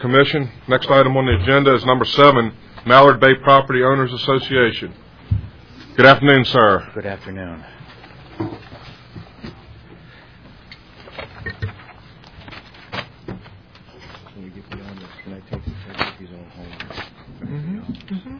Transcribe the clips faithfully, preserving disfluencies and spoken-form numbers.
Commission. Next item on the agenda is number seven, Mallard Bay Property Owners Association. Good afternoon, sir. Good afternoon. Can we get beyond this? Can I take the secretary's own home? Mm-hmm. Mm-hmm.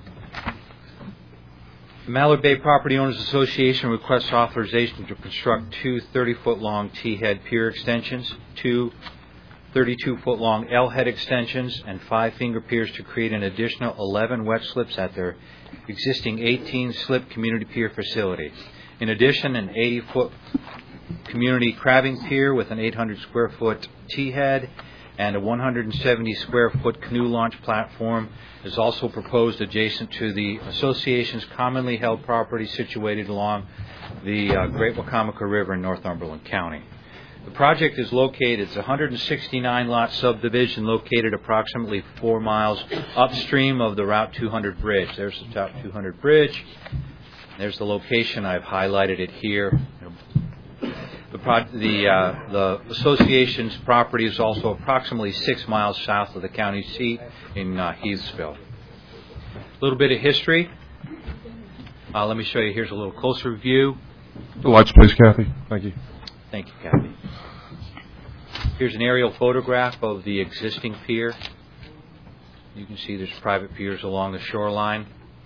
The Mallard Bay Property Owners Association requests authorization to construct two thirty-foot-long T-head pier extensions, two thirty-two-foot-long L-head extensions, and five finger piers to create an additional eleven wet slips at their existing eighteen-slip community pier facility. In addition, an eighty-foot community crabbing pier with an eight hundred square foot T-head and a one hundred seventy square foot canoe launch platform is also proposed adjacent to the association's commonly held property situated along the uh, Great Wacomico River in Northumberland County. The project is located, it's a one hundred sixty-nine lot subdivision located approximately four miles upstream of the Route two hundred bridge. There's the Route two hundred bridge. There's the location. I've highlighted it here. The, pro- the, uh, the association's property is also approximately six miles south of the county seat in uh, Heathsville. A little bit of history. Uh, let me show you. Here's a little closer view. The lights, please, Kathy. Thank you. Thank you, Kathy. Here's an aerial photograph of the existing pier. You can see there's private piers along the shoreline.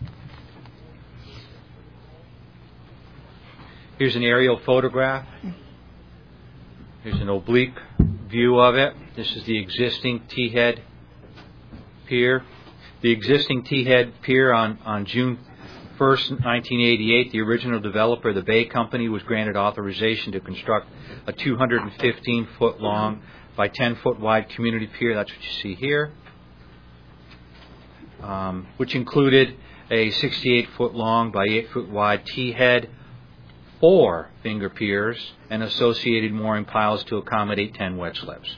Here's an aerial photograph. Here's an oblique view of it. This is the existing T-head pier. The existing T-head pier on, on June first, nineteen eighty-eight, the original developer, the Bay Company, was granted authorization to construct a two hundred fifteen foot long by ten foot wide community pier. That's what you see here, um, which included a sixty-eight foot long by eight foot wide T-head, four finger piers, and associated mooring piles to accommodate ten wet slips.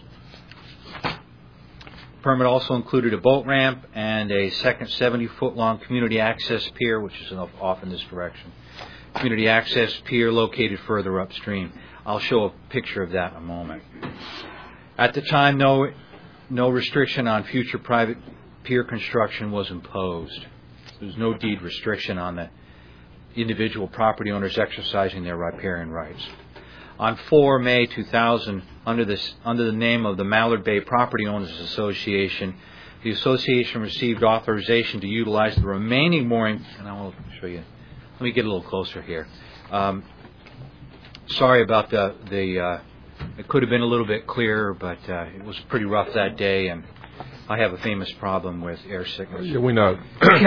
Permit also included a boat ramp and a second seventy foot long community access pier, which is off in this direction. Community access pier located further upstream. I'll show a picture of that in a moment. At the time, no, no restriction on future private pier construction was imposed. There was no deed restriction on the individual property owners exercising their riparian rights. On the fourth of May two thousand, under, this, under the name of the Mallard Bay Property Owners Association, the association received authorization to utilize the remaining mooring, and I will show you. Let me get a little closer here. Um, sorry about the, the uh, it could have been a little bit clearer, but uh, it was pretty rough that day, and I have a famous problem with air sickness. Yeah, we know.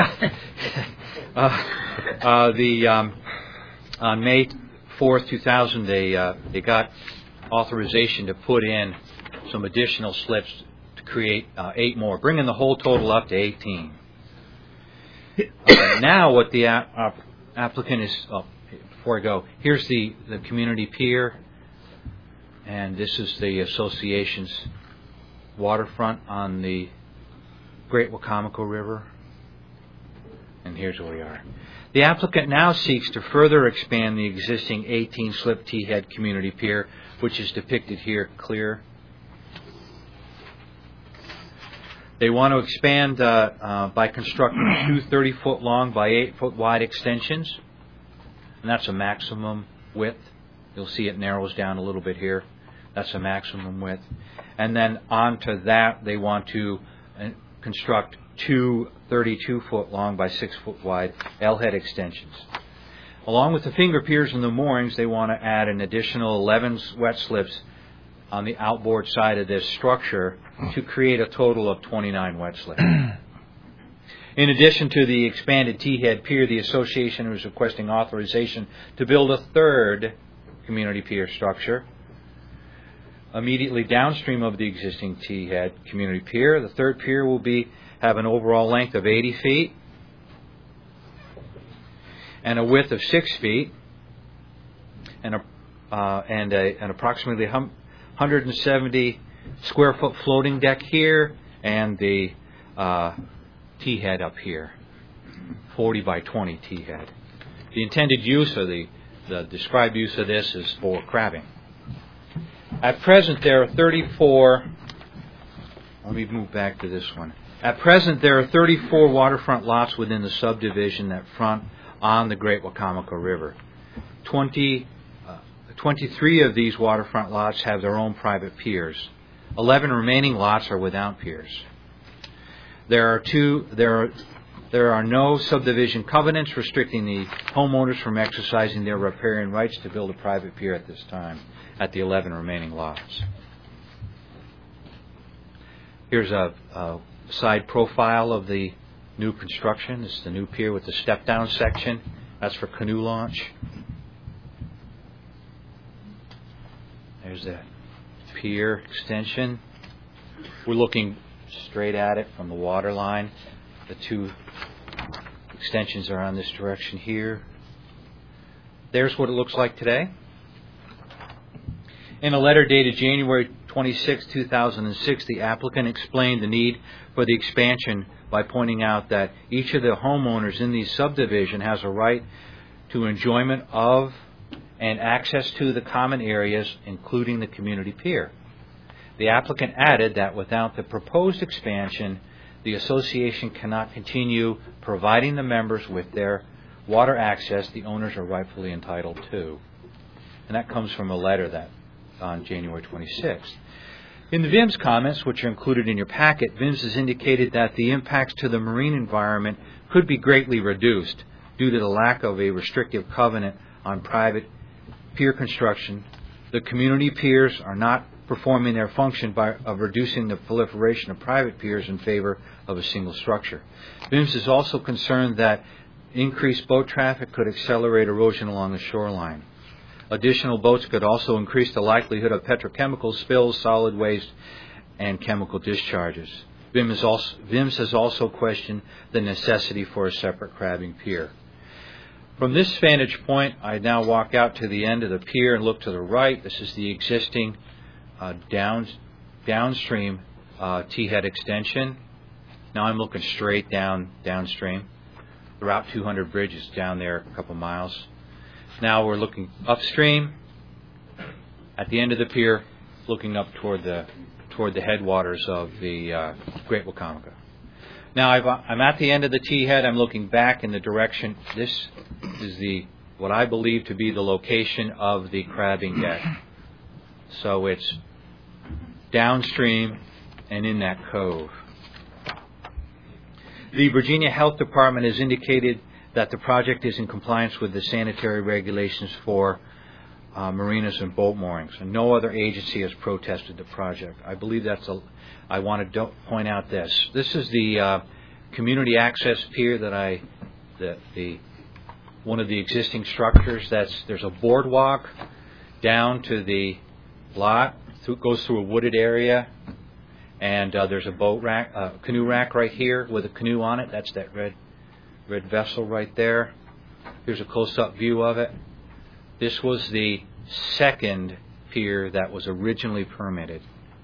uh, uh, the um, on May fourth, two thousand, they uh, they got authorization to put in some additional slips to create uh, eight more, bringing the whole total up to eighteen. Uh, now, what the ap- uh, applicant is, oh, before I go, here's the, the community pier, and this is the association's waterfront on the Great Wacomico River. And here's where we are. The applicant now seeks to further expand the existing eighteen-slip T-head community pier, which is depicted here clear. They want to expand uh, uh, by constructing two thirty foot long by eight foot wide extensions, and that's a maximum width. You'll see it narrows down a little bit here. That's a maximum width. And then onto that, they want to uh, construct two thirty-two foot long by six foot wide L-head extensions. Along with the finger piers and the moorings, they want to add an additional eleven wet slips on the outboard side of this structure to create a total of twenty-nine wet slips. In addition to the expanded T-head pier, the association is requesting authorization to build a third community pier structure immediately downstream of the existing T-head community pier. The third pier will be have an overall length of eighty feet and a width of six feet and a uh, and a, an approximately one hundred seventy square foot floating deck here, and the uh, T-head up here, forty by twenty T-head. The intended use of the the described use of this is for crabbing. At present, there are thirty-four let me move back to this one. At present, there are thirty-four waterfront lots within the subdivision that front on the Great Wacomico River. twenty, uh, twenty-three of these waterfront lots have their own private piers. eleven remaining lots are without piers. There are two. There are there are no subdivision covenants restricting the homeowners from exercising their riparian rights to build a private pier at this time at the eleven remaining lots. Here's a, a side profile of the new construction. This is the new pier with the step-down section. That's for canoe launch. There's that pier extension. We're looking straight at it from the water line. The two extensions are on this direction here. There's what it looks like today. In a letter dated January twenty-sixth, two thousand six, the applicant explained the need for the expansion by pointing out that each of the homeowners in the subdivision has a right to enjoyment of and access to the common areas, including the community pier. The applicant added that without the proposed expansion, the association cannot continue providing the members with their water access the owners are rightfully entitled to. And that comes from a letter that on January twenty-sixth. In the V I M's comments, which are included in your packet, V I M's has indicated that the impacts to the marine environment could be greatly reduced due to the lack of a restrictive covenant on private pier construction. The community piers are not performing their function by, of reducing the proliferation of private piers in favor of a single structure. V I M's is also concerned that increased boat traffic could accelerate erosion along the shoreline. Additional boats could also increase the likelihood of petrochemical spills, solid waste, and chemical discharges. V I M, is also, V I M's has also questioned the necessity for a separate crabbing pier. From this vantage point, I now walk out to the end of the pier and look to the right. This is the existing uh, down, downstream uh, T-head extension. Now I'm looking straight down downstream. The Route two hundred bridge is down there a couple miles. Now we're looking upstream at the end of the pier, looking up toward the toward the headwaters of the uh, Great Wacomico. Now I've, I'm at the end of the T-head. I'm looking back in the direction. This is the what I believe to be the location of the crabbing deck. So it's downstream and in that cove. The Virginia Health Department has indicated that the project is in compliance with the sanitary regulations for uh, marinas and boat moorings, and no other agency has protested the project. I believe that's a. I want to do, point out this. This is the uh, community access pier that I, the, the one of the existing structures. That's there's a boardwalk down to the lot. Through, goes through a wooded area, and uh, there's a boat rack, uh, canoe rack right here with a canoe on it. That's that red. Red vessel right there. Here's a close-up view of it. This was the second pier that was originally permitted.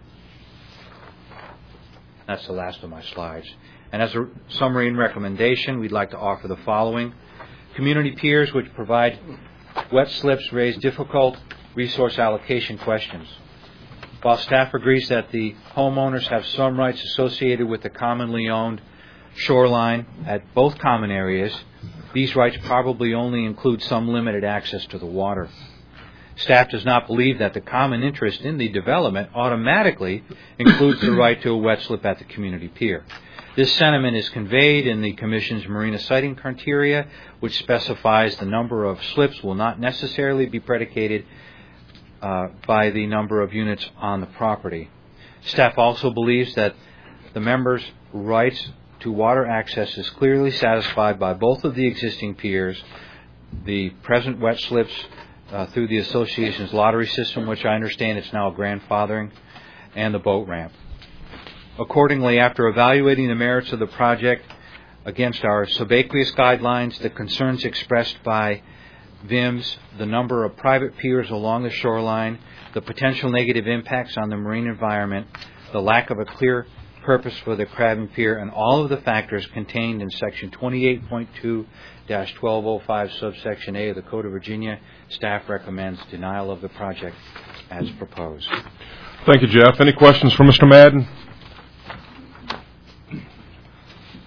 That's the last of my slides. And as a summary and recommendation, we'd like to offer the following. Community piers which provide wet slips raise difficult resource allocation questions. While staff agrees that the homeowners have some rights associated with the commonly owned shoreline at both common areas, these rights probably only include some limited access to the water. Staff does not believe that the common interest in the development automatically includes the right to a wet slip at the community pier. This sentiment is conveyed in the Commission's marina siting criteria, which specifies the number of slips will not necessarily be predicated uh, by the number of units on the property. Staff also believes that the members' rights to water access is clearly satisfied by both of the existing piers, the present wet slips uh, through the association's lottery system, which I understand it's now grandfathering, and the boat ramp. Accordingly, after evaluating the merits of the project against our subaqueous guidelines, the concerns expressed by V I M's, the number of private piers along the shoreline, the potential negative impacts on the marine environment, the lack of a clear purpose for the crabbing pier, and all of the factors contained in Section twenty-eight point two dash twelve oh five subsection A of the Code of Virginia, staff recommends denial of the project as proposed. Thank you, Jeff. Any questions for Mister Madden?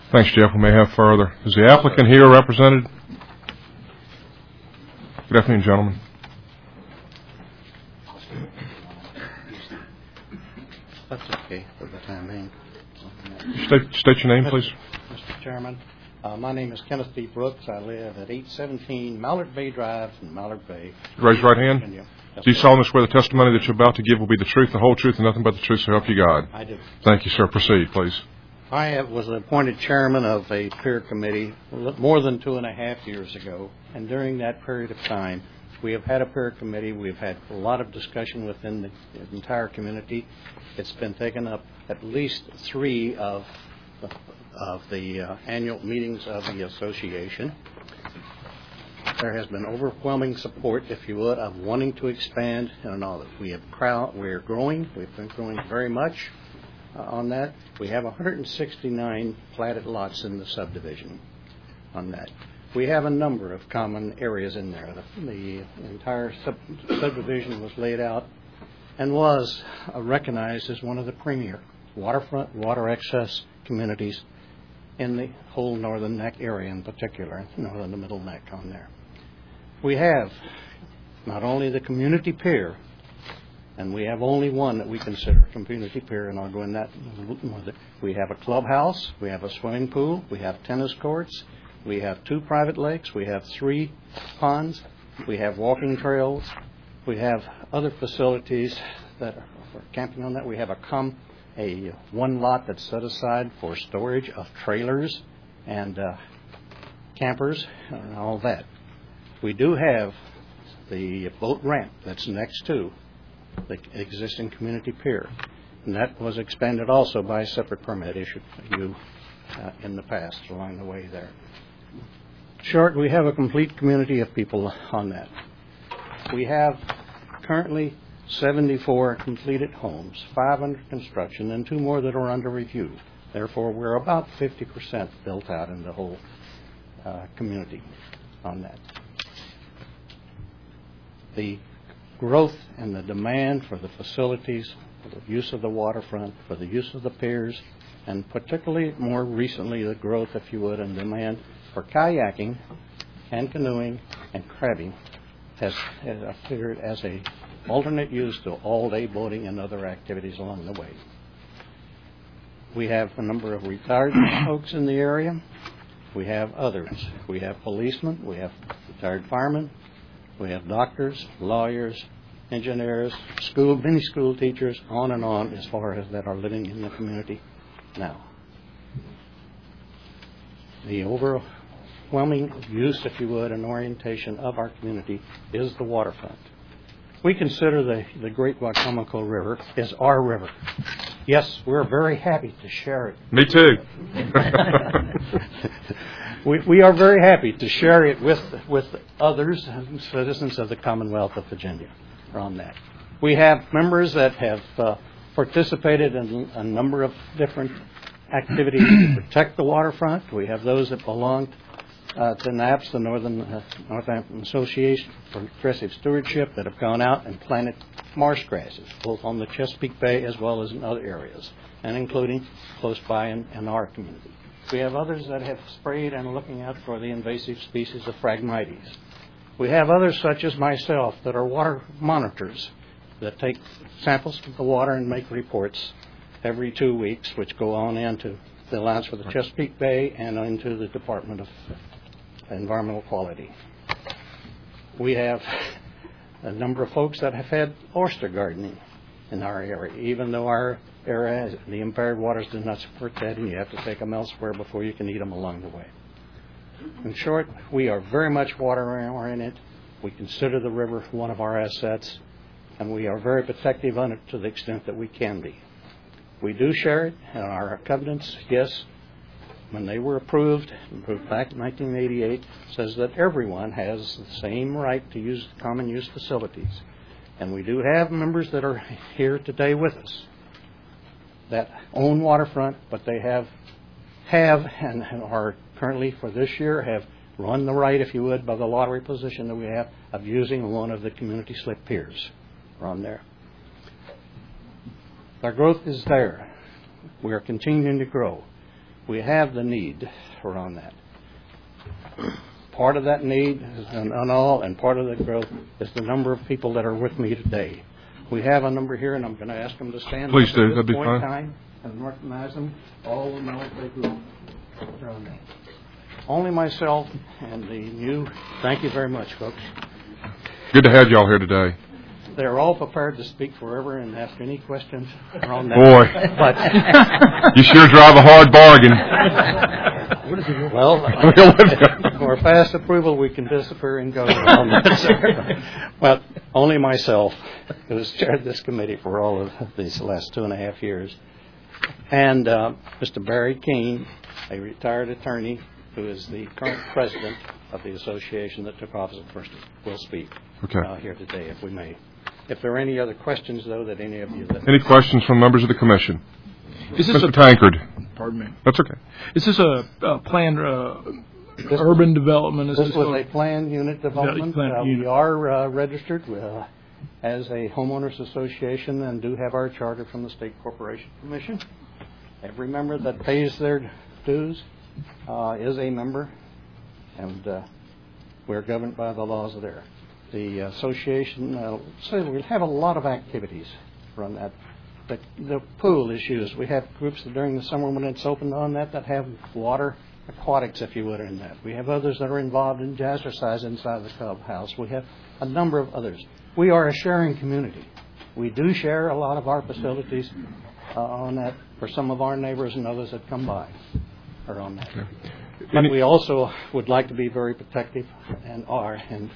Thanks, Jeff. We may have further. Is the applicant here represented? Good afternoon, gentlemen. That's okay for the time being. State, state your name, please. Mister Chairman, uh, my name is Kenneth D. Brooks. I live at eight seventeen Mallard Bay Drive in Mallard Bay. Raise your right hand. Virginia. Yes, Do you sir. solemnly swear the testimony that you're about to give will be the truth, the whole truth, and nothing but the truth, so help you God? I do. Thank you, sir. Proceed, please. I have, was appointed chairman of a peer committee more than two and a half years ago, and during that period of time, we have had a peer committee. We've had a lot of discussion within the entire community. It's been taken up at least three of the, of the uh, annual meetings of the association. There has been overwhelming support, if you would, of wanting to expand and all that. We have crowd, we're growing. We've been growing very much uh, on that. We have one hundred sixty-nine platted lots in the subdivision on that. We have a number of common areas in there. The, the entire sub subdivision was laid out and was uh, recognized as one of the premier waterfront, water access communities in the whole Northern Neck area in particular, Northern and Middle Neck on there. We have not only the community pier, and we have only one that we consider community pier, and I'll go in that with it. We have a clubhouse, we have a swimming pool, we have tennis courts, we have two private lakes, we have three ponds, we have walking trails, we have other facilities that are for camping on that. We have a com a one lot that's set aside for storage of trailers and uh, campers and all that. We do have the boat ramp that's next to the existing community pier, and that was expanded also by a separate permit issued to you uh, in the past along the way there. Short, we have a complete community of people on that. We have currently seventy-four completed homes, five under construction, and two more that are under review. Therefore, we're about fifty percent built out in the whole uh, community on that. The growth and the demand for the facilities, for the use of the waterfront, for the use of the piers, and particularly more recently the growth, if you would, and demand for kayaking and canoeing and crabbing has, has appeared as a alternate use to all-day boating and other activities along the way. We have a number of retired folks in the area. We have others. We have policemen. We have retired firemen. We have doctors, lawyers, engineers, school, many school teachers, on and on as far as that are living in the community now. The overwhelming use, if you would, and orientation of our community is the waterfront. We consider the, the Great Wicomico River as our river. Yes, we're very happy to share it. Me too. we, we are very happy to share it with, with others, citizens of the Commonwealth of Virginia, on that. We have members that have uh, participated in a number of different activities to protect the waterfront. We have those that belong Uh, to NAPS, the Northern uh, Northampton Association for Progressive Stewardship, that have gone out and planted marsh grasses, both on the Chesapeake Bay as well as in other areas, and including close by in, in our community. We have others that have sprayed and are looking out for the invasive species of Phragmites. We have others, such as myself, that are water monitors that take samples of the water and make reports every two weeks, which go on into the Alliance for the Chesapeake Bay and into the Department of Environmental Quality. We have a number of folks that have had oyster gardening in our area, even though our area, has, the impaired waters do not support that, and you have to take them elsewhere before you can eat them along the way. In short, we are very much water-oriented. We consider the river one of our assets, and we are very protective on it to the extent that we can be. We do share it, and our covenants, yes, when they were approved, approved back in nineteen eighty-eight, says that everyone has the same right to use common use facilities. And we do have members that are here today with us that own waterfront, but they have, have and are currently for this year have run the right, if you would, by the lottery position that we have of using one of the community slip piers on there. Our growth is there. We are continuing to grow. we have the need around that. Part of that need and, and all, and part of the growth is the number of people that are with me today. We have a number here, and I'm going to ask them to stand. Please up do. at this That'd be point fine. in time and recognize them. All the military group around me. Only myself and the new. Thank you very much, folks. Good to have y'all here today. They're all prepared to speak forever and ask any questions around that. Boy, But you sure drive a hard bargain. well, for past approval, we can disappear and go. But only myself, who has chaired this committee for all of these last two and a half years, and uh, Mister Barry Keene, a retired attorney who is the current president of the association that took office at first, will speak Okay. uh, here today, if we may. If there are any other questions, though, that any of you... That Any questions from members of the commission? Is this Mister a, Tankard. pardon me. That's okay. Is this a, a planned uh, urban development? Is This this was a- a planned unit development. planned Uh, we unit. are uh, registered uh, as a homeowners association and do have our charter from the State Corporation Commission. Every member that pays their dues uh, is a member, and uh, we're governed by the laws there. The association, uh, so we have a lot of activities around that. The, the pool issues, we have groups that during the summer when it's open on that that have water aquatics, if you would, in that. We have others that are involved in jazzercise inside the clubhouse. We have a number of others. We are a sharing community. We do share a lot of our facilities uh, on that for some of our neighbors and others that come by are on that. But we also would like to be very protective and are, and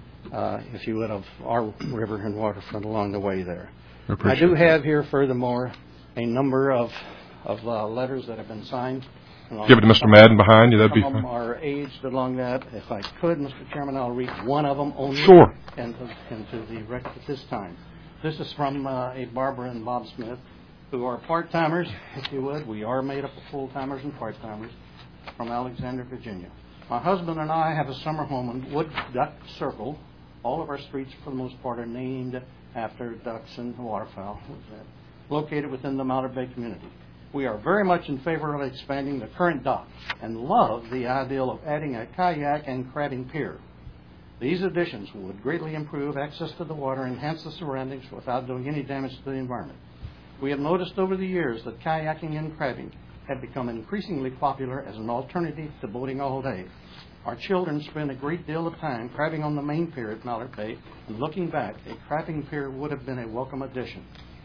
uh, if you would, of our river and waterfront along the way there. I, I do have here, furthermore, a number of of uh, letters that have been signed. Give it to Mister Madden behind you. That'd be Some of them fine. are aged along that. If I could, Mister Chairman, I'll read one of them only. Sure. Into, into the record at this time. This is from uh, a Barbara and Bob Smith, who are part-timers, if you would. We are made up of full-timers and part-timers from Alexandria, Virginia. My husband and I have a summer home in Wood Duck Circle. All of our streets, for the most part, are named after ducks and waterfowl, located within the Mallard Bay community. We are very much in favor of expanding the current dock and love the idea of adding a kayak and crabbing pier. These additions would greatly improve access to the water and enhance the surroundings without doing any damage to the environment. We have noticed over the years that kayaking and crabbing have become increasingly popular as an alternative to boating all day. Our children spend a great deal of time crabbing on the main pier at Mallard Bay, and looking back, a crabbing pier would have been a welcome addition.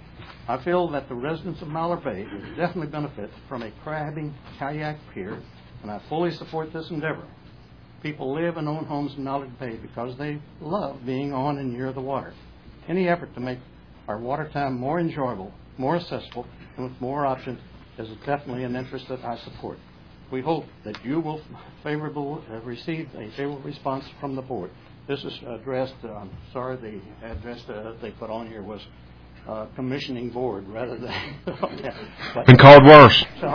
I feel that the residents of Mallard Bay would definitely benefit from a crabbing kayak pier, and I fully support this endeavor. People live and own homes in Mallard Bay because they love being on and near the water. Any effort to make our water time more enjoyable, more accessible, and with more options is definitely an interest that I support. We hope that you will favorable uh, receive a favorable response from the board. This is addressed, uh, I'm sorry, the address uh, they put on here was uh, commissioning board rather than... but, Been called worse. So,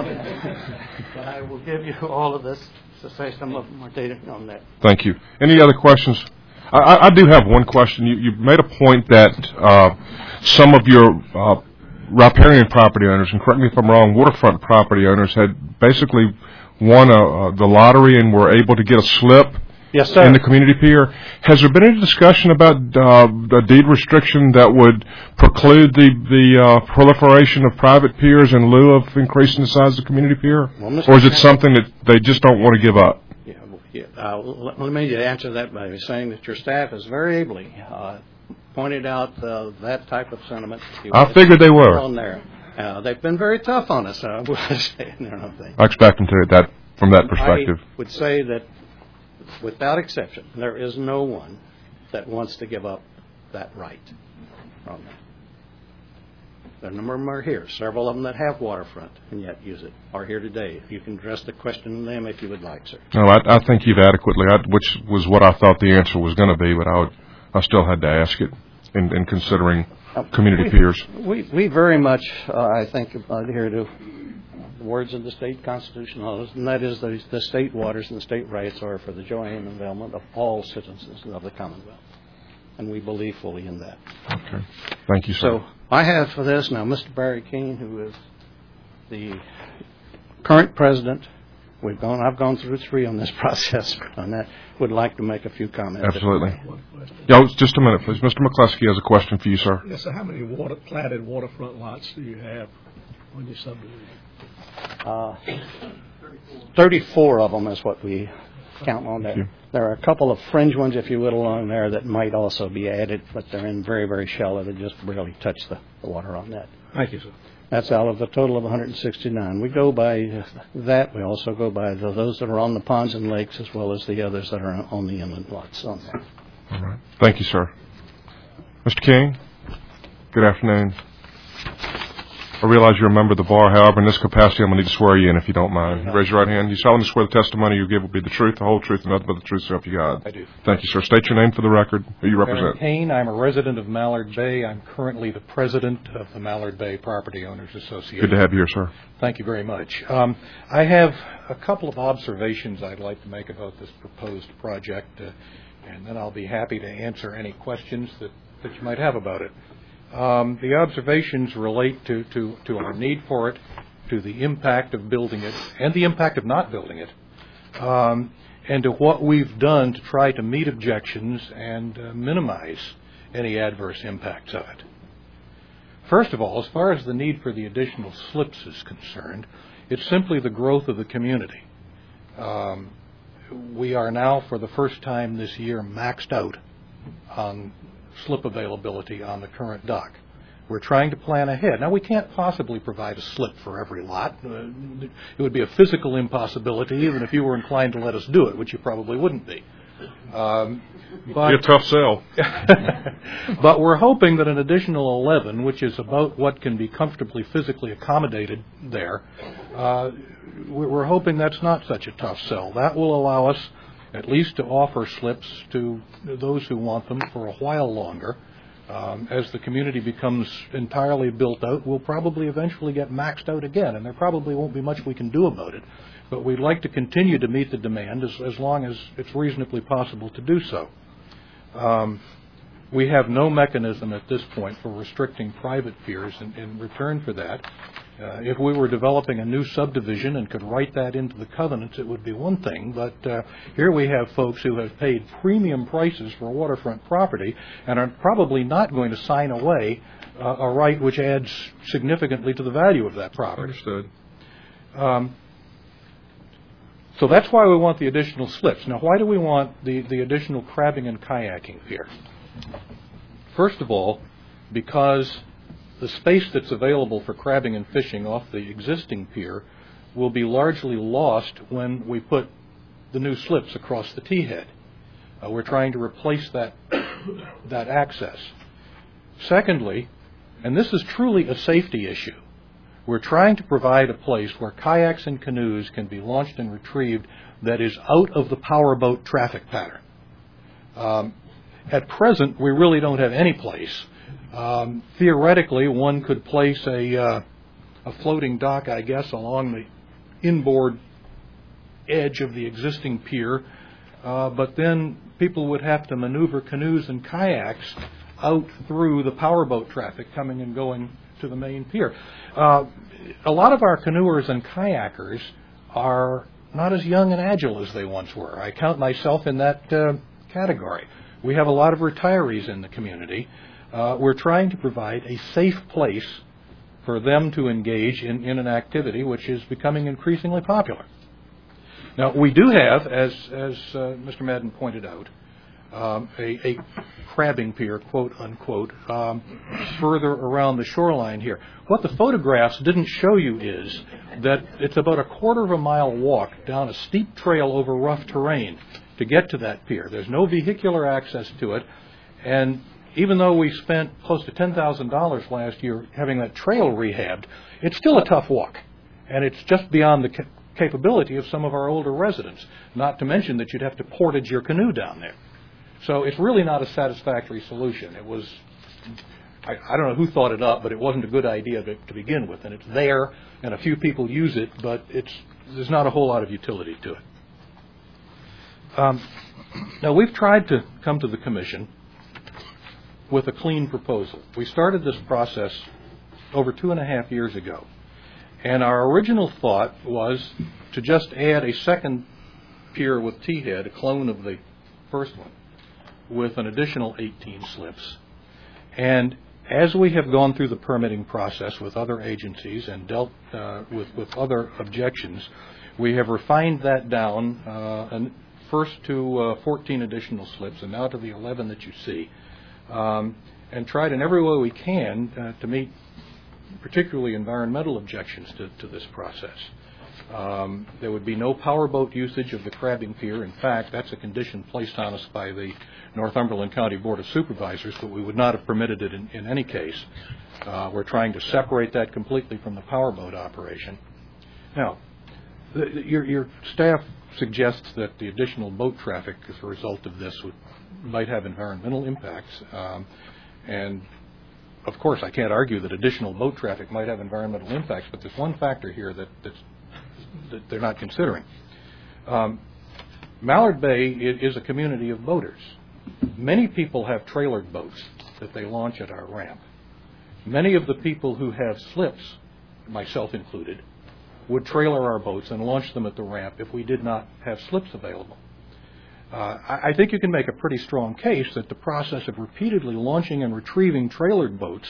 but I will give you all of this to say some of more data on that. Thank you. Any other questions? I, I, I do have one question. You, you made a point that uh, some of your uh, riparian property owners, and correct me if I'm wrong, waterfront property owners had basically won a, uh, the lottery and were able to get a slip Yes, sir. in the community pier. Has there been any discussion about uh, a deed restriction that would preclude the, the uh, proliferation of private piers in lieu of increasing the size of the community pier? Well, Mister Or is it Chairman- something that they just don't want to give up? Yeah, well, yeah. Uh, let, let me answer that by saying that your staff has very ably uh, pointed out uh, that type of sentiment. I figured they were. On there. Uh, they've been very tough on us, I would say. You know, they, I expect them to, that, from that perspective. I would say that, without exception, there is no one that wants to give up that right from that. A number of them are here. Several of them that have waterfront and yet use it are here today. You can address the question to them if you would like, sir. No, I, I think you've adequately, I, which was what I thought the answer was going to be, but I, would, I still had to ask it in, in considering community we, piers. We, we very much, uh, I think, adhere to the words of the state constitution, and that is the, the state waters and the state rights are for the joy and enjoyment of all citizens of the Commonwealth. And we believe fully in that. Okay. Thank you, sir. So I have for this now Mister Barry Keene, who is the current president, we've gone, I've gone through three on this process on that, would like to make a few comments. Absolutely. Yeah, just a minute, please. Mister McCluskey has a question for you, sir. Yes, sir. How many water, platted waterfront lots do you have on your subdivision? Uh, thirty-four of them is what we count on there. There are a couple of fringe ones, if you will, along there that might also be added, but they're in very, very shallow. They just barely touch the, the water on that. Thank you, sir. That's out of the total of one hundred sixty-nine. We go by that. We also go by the, those that are on the ponds and lakes, as well as the others that are on the inland lots on there. All right. Thank you, sir. Mister King, good afternoon. I realize you're a member of the bar. However, in this capacity, I'm going to need to swear you in, if you don't mind. You raise your right hand. You solemnly swear the testimony you give will be the truth, the whole truth, and nothing but the truth, so help you God. I do. Thank you, sir. State your name for the record, who you represent. Aaron Kane. I'm a resident of Mallard Bay. I'm currently the president of the Mallard Bay Property Owners Association. Good to have you here, sir. Thank you very much. Um, I have a couple of observations I'd like to make about this proposed project, uh, and then I'll be happy to answer any questions that, that you might have about it. Um, the observations relate to, to, to our need for it, to the impact of building it, and the impact of not building it, um, and to what we've done to try to meet objections and uh, minimize any adverse impacts of it. First of all, as far as the need for the additional slips is concerned, it's simply the growth of the community. Um, we are now, for the first time this year, maxed out on slip availability on the current dock. We're trying to plan ahead. Now, we can't possibly provide a slip for every lot. Uh, it would be a physical impossibility, even if you were inclined to let us do it, which you probably wouldn't be. Um, but, be a tough sell. But we're hoping that an additional eleven, which is about what can be comfortably physically accommodated there, uh, we're hoping that's not such a tough sell. That will allow us at least to offer slips to those who want them for a while longer. Um, as the community becomes entirely built out, we'll probably eventually get maxed out again, and there probably won't be much we can do about it. But we'd like to continue to meet the demand as, as long as it's reasonably possible to do so. Um, we have no mechanism at this point for restricting private piers in, in return for that. Uh, if we were developing a new subdivision and could write that into the covenants, it would be one thing, but uh, here we have folks who have paid premium prices for waterfront property and are probably not going to sign away uh, a right which adds significantly to the value of that property. Understood. Um, so that's why we want the additional slips. Now, why do we want the, the additional crabbing and kayaking pier? First of all, because the space that's available for crabbing and fishing off the existing pier will be largely lost when we put the new slips across the T-head. Uh, we're trying to replace that, that access. Secondly, and this is truly a safety issue, we're trying to provide a place where kayaks and canoes can be launched and retrieved that is out of the powerboat traffic pattern. Um, at present, we really don't have any place. Um, theoretically, one could place a, uh, a floating dock, I guess, along the inboard edge of the existing pier, uh, but then people would have to maneuver canoes and kayaks out through the powerboat traffic coming and going to the main pier. Uh, a lot of our canoers and kayakers are not as young and agile as they once were. I count myself in that uh, category. We have a lot of retirees in the community. Uh, we're trying to provide a safe place for them to engage in, in an activity which is becoming increasingly popular. Now, we do have, as, as uh, Mister Madden pointed out, um, a, a crabbing pier, quote unquote, um, further around the shoreline here. What the photographs didn't show you is that it's about a quarter of a mile walk down a steep trail over rough terrain to get to that pier. There's no vehicular access to it, and even though we spent close to ten thousand dollars last year having that trail rehabbed, it's still a tough walk, and it's just beyond the ca- capability of some of our older residents, not to mention that you'd have to portage your canoe down there. So it's really not a satisfactory solution. It was, I, I don't know who thought it up, but it wasn't a good idea to, to begin with, and it's there, and a few people use it, but it's there's not a whole lot of utility to it. Um, now, we've tried to come to the Commission with a clean proposal. We started this process over two and a half years ago, And our original thought was to just add a second pier with T-head, a clone of the first one, with an additional eighteen slips. And as we have gone through the permitting process with other agencies and dealt uh, with, with other objections, we have refined that down uh, and first to uh, fourteen additional slips and now to the eleven that you see, um, and tried in every way we can uh, to meet particularly environmental objections to, to this process. Um, there would be no powerboat usage of the crabbing pier. In fact, that's a condition placed on us by the Northumberland County Board of Supervisors, but we would not have permitted it in, in any case. Uh, we're trying to separate that completely from the powerboat operation. Now, the, your, your staff suggests that the additional boat traffic as a result of this would, might have environmental impacts. Um, and, of course, I can't argue that additional boat traffic might have environmental impacts, but there's one factor here that, that's, that they're not considering. Um, Mallard Bay is a community of boaters. Many people have trailered boats that they launch at our ramp. Many of the people who have slips, myself included, would trailer our boats and launch them at the ramp if we did not have slips available. Uh, I, I think you can make a pretty strong case that the process of repeatedly launching and retrieving trailered boats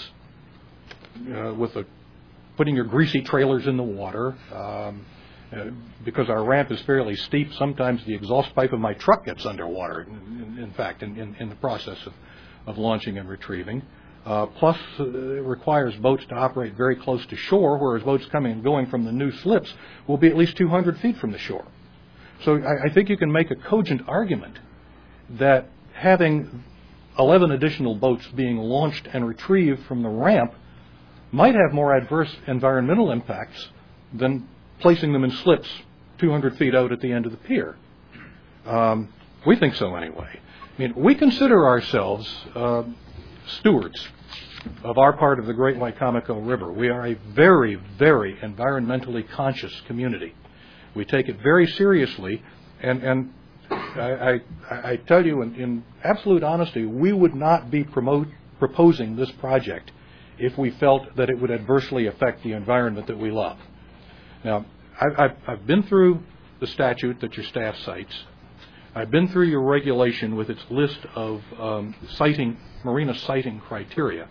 uh, with a, putting your greasy trailers in the water, um, uh, because our ramp is fairly steep, sometimes the exhaust pipe of my truck gets underwater, in, in, in fact, in, in, in the process of, of launching and retrieving. Uh, plus, uh, it requires boats to operate very close to shore, whereas boats coming and going from the new slips will be at least two hundred feet from the shore. So I, I think you can make a cogent argument that having eleven additional boats being launched and retrieved from the ramp might have more adverse environmental impacts than placing them in slips two hundred feet out at the end of the pier. Um, we think so anyway. I mean, we consider ourselves uh, stewards of our part of the Great Wicomico River. We are a very, very environmentally conscious community. We take it very seriously, and, and I, I, I tell you in, in absolute honesty, we would not be promote, proposing this project if we felt that it would adversely affect the environment that we love. Now, I've, I've, I've been through the statute that your staff cites. I've been through your regulation with its list of um, siting, marina siting criteria.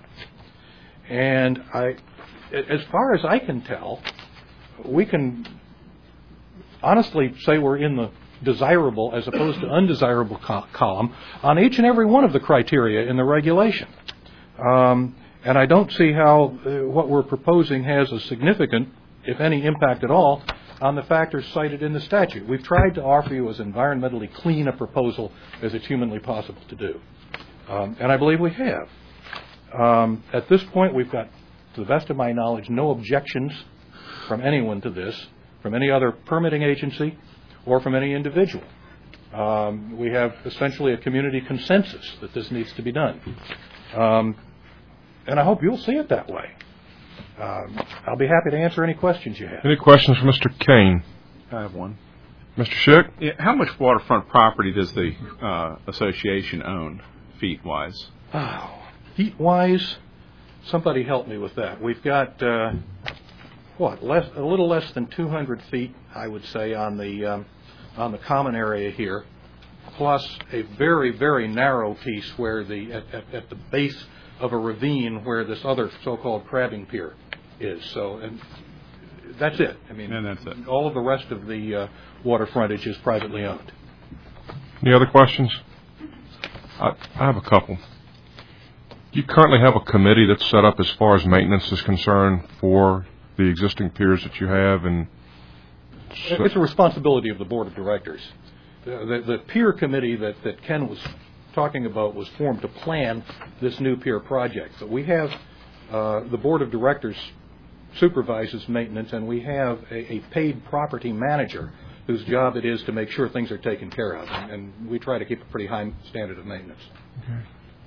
And I, as far as I can tell, we can honestly say we're in the desirable as opposed to undesirable co- column on each and every one of the criteria in the regulation. Um, and I don't see how uh, what we're proposing has a significant, if any, impact at all on the factors cited in the statute. We've tried to offer you as environmentally clean a proposal as it's humanly possible to do. Um, and I believe we have. Um, at this point, we've got, to the best of my knowledge, no objections from anyone to this, from any other permitting agency or from any individual. Um, we have essentially a community consensus that this needs to be done. Um, and I hope you'll see it that way. Um, I'll be happy to answer any questions you have. Any questions for Mister Kane? I have one. Mister Schick? Yeah, how much waterfront property does the uh, association own, feet-wise? Oh, feet-wise, somebody help me with that. We've got, uh, what, less, a little less than two hundred feet, I would say, on the um, on the common area here, plus a very, very narrow piece where the at, at, at the base of a ravine where this other so-called crabbing pier is. So, and that's it. I mean, and that's it. All of the rest of the uh, water frontage is privately owned. Any other questions? I, I have a couple. Do you currently have a committee that's set up as far as maintenance is concerned for the existing piers that you have? And so it's a responsibility of the board of directors. The, the, the pier committee that, that Ken was talking about was formed to plan this new pier project. But we have uh, the board of directors supervises maintenance, and we have a, a paid property manager whose job it is to make sure things are taken care of. And, and we try to keep a pretty high standard of maintenance. Okay.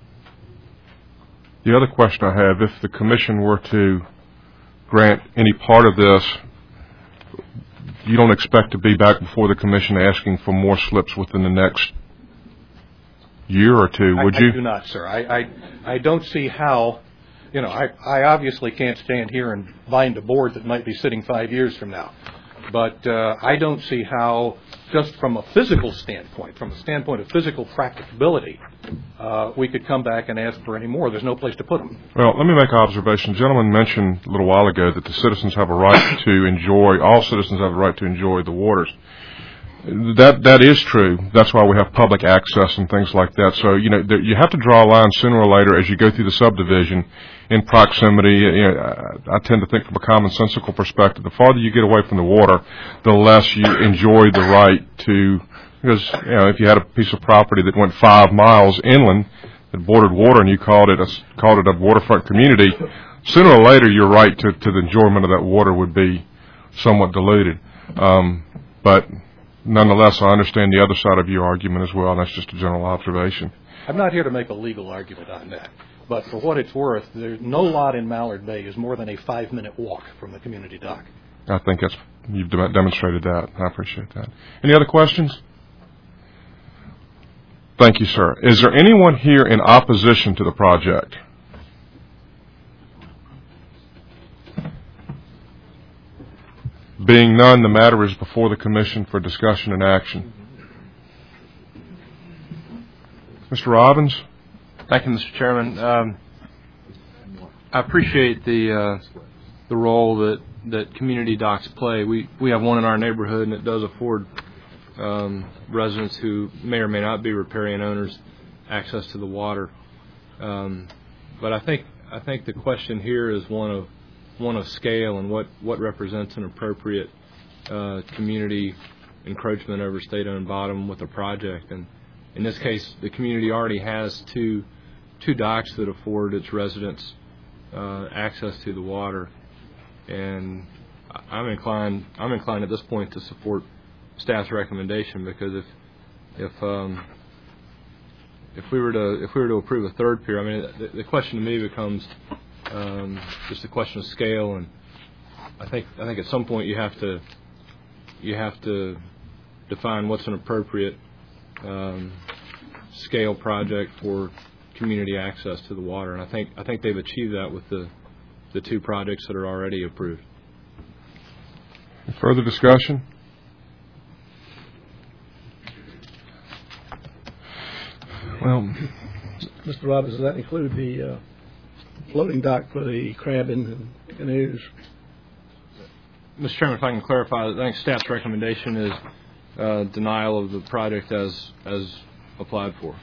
The other question I have, if the commission were to grant any part of this, you don't expect to be back before the commission asking for more slips within the next year or two, would I, you? I do not, sir. I, I, I don't see how you know, I, I obviously can't stand here and bind a board that might be sitting five years from now. But uh, I don't see how, just from a physical standpoint, from a standpoint of physical practicability, uh, we could come back and ask for any more. There's no place to put them. Well, let me make an observation. The gentleman mentioned a little while ago that the citizens have a right to enjoy, all citizens have a right to enjoy the waters. That that is true. That's why we have public access and things like that. So, you know, there, you have to draw a line sooner or later as you go through the subdivision in proximity. You know, I, I tend to think from a commonsensical perspective, the farther you get away from the water, the less you enjoy the right to, because, you know, if you had a piece of property that went five miles inland that bordered water and you called it a, called it a waterfront community, sooner or later your right to, to the enjoyment of that water would be somewhat diluted. Um, but nonetheless, I understand the other side of your argument as well, and that's just a general observation. I'm not here to make a legal argument on that, but for what it's worth, there's no lot in Mallard Bay is more than a five-minute walk from the community dock. I think that's, you've de- demonstrated that. I appreciate that. Any other questions? Thank you, sir. Is there anyone here in opposition to the project? Being none, the matter is before the Commission for discussion and action. Mister Robbins? Thank you, Mister Chairman. Um, I appreciate the uh, the role that, that community docks play. We we have one in our neighborhood, and it does afford um, residents who may or may not be riparian owners access to the water. Um, but I think I think the question here is one of one of scale and what, what represents an appropriate uh, community encroachment over state-owned bottom with a project. And in this case, the community already has two two docks that afford its residents uh, access to the water. And I'm inclined I'm inclined at this point to support staff's recommendation, because if if um, if we were to if we were to approve a third pier, I mean, the, the question to me becomes Um, just a question of scale, and I think I think at some point you have to you have to define what's an appropriate um, scale project for community access to the water, and I think I think they've achieved that with the the two projects that are already approved. Further discussion? Well, Mister Robbins, does that include the uh, floating dock for the crabbing and canoes? Mister Chairman, if I can clarify, I think staff's recommendation is uh, denial of the project as as applied for.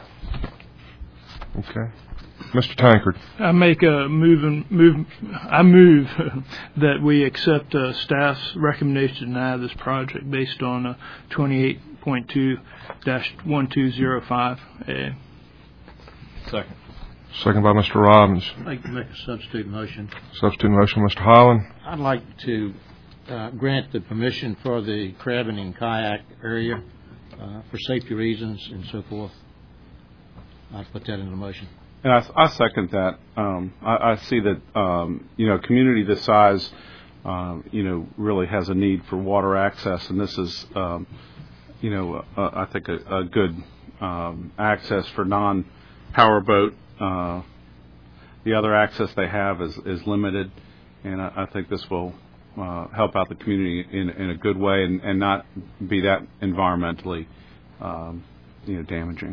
okay. Mister Tankard. I make a move, and move I move that we accept uh, staff's recommendation to deny this project based on uh, twenty-eight point two dash one two zero five A. Second. Second by Mister Robbins. I'd like to make a substitute motion. Substitute motion, Mister Holland. I'd like to uh, grant the permission for the crabbing and kayak area uh, for safety reasons and so forth. I'll put that in the motion. And I, I second that. Um, I, I see that, um, you know, a community this size, um, you know, really has a need for water access, and this is, um, you know, uh, I think a, a good um, access for non-power boat. Uh, the other access they have is, is limited, and I, I think this will uh, help out the community in, in a good way and, and not be that environmentally, um, you know, damaging.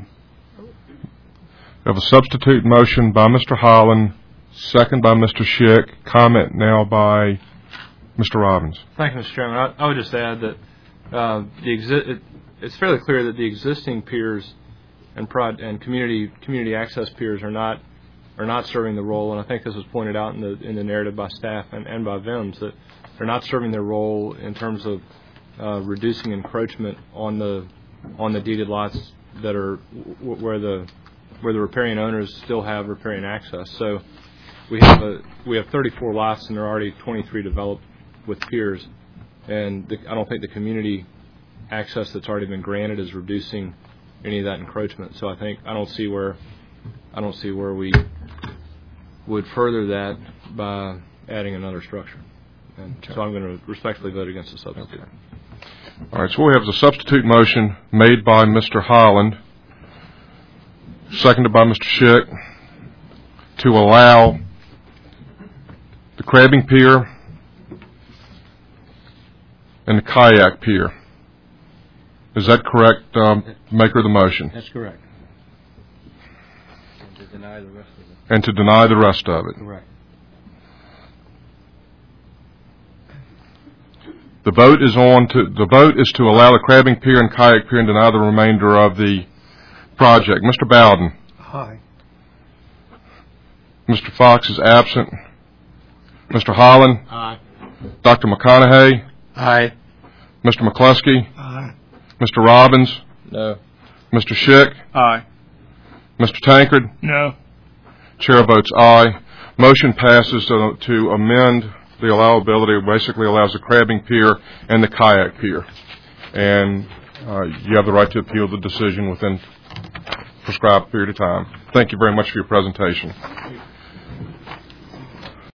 We have a substitute motion by Mister Holland, second by Mister Schick. Comment now by Mister Robbins. Thank you, Mister Chairman. I, I would just add that uh, the exi- it, it's fairly clear that the existing piers and prod and community community access piers are not are not serving the role, and I think this was pointed out in the in the narrative by staff and, and by V I M S that they're not serving their role in terms of uh, reducing encroachment on the on the deeded lots that are w- where the where the riparian owners still have riparian access. So we have a we have thirty-four lots, and there are already twenty-three developed with piers, and the, I don't think the community access that's already been granted is reducing any of that encroachment. So I think I don't see where I don't see where we would further that by adding another structure. And so I'm going to respectfully vote against the substitute. Okay. All right, so we have a substitute motion made by Mister Holland, seconded by Mister Schick, to allow crabbing pier and the kayak pier. Is that correct, um, maker of the motion? That's correct. And to deny the rest of it. And to deny the rest of it. Correct. The vote is on to the vote is to allow the crabbing pier and kayak pier and deny the remainder of the project. Mister Bowden. Aye. Mister Fox is absent. Mister Holland. Aye. Doctor McConaughey. Aye. Mister McCluskey. Aye. Mister Robbins. No. Mister Schick. Aye. Mister Tankard. No. Chair votes aye. Motion passes to, to amend the allowability. Basically allows the crabbing pier and the kayak pier. And uh, you have the right to appeal the decision within prescribed period of time. Thank you very much for your presentation.